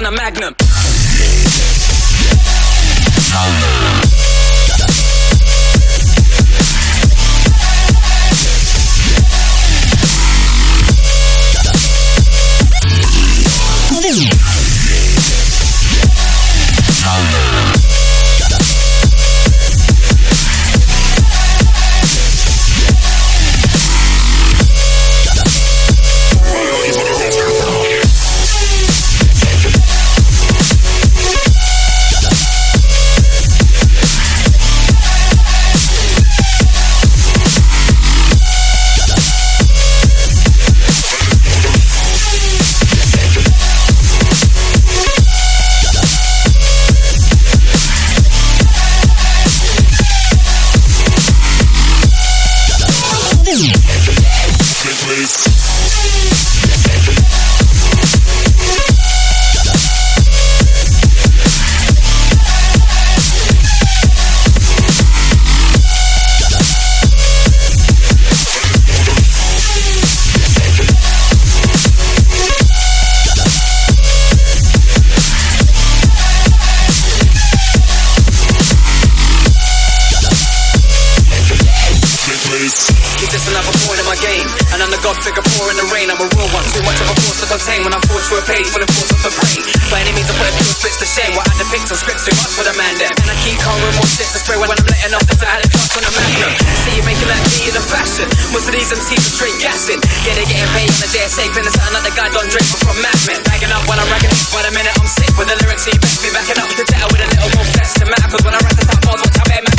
on a Magnum. Just another point in my game, and I'm the god figure pouring the rain. I'm a real one, too much of a force to contain. When I forge through a page full of thoughts of the brain, by any means I put a few spits to shame. What I depict on scripts too much for the man there. And I keep calm with more shit to spray when I'm letting off the I had a clock on a Magnum. See you making that tea in a fashion. Most of these MCs are straight gassing. Yeah, they getting paid on the JSA, pinning something like the guy Don Draper from Mad Men. Bagging up when I'm racking up, by the minute I'm sick with the lyrics, so you best be backing up the data with a little more flesh to matter. Cause when I rap this out bars, watch how bad man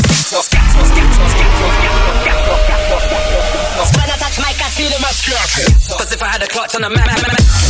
When I touch mic, I feel the muscle. Cause if I had a clutch on a Magnum.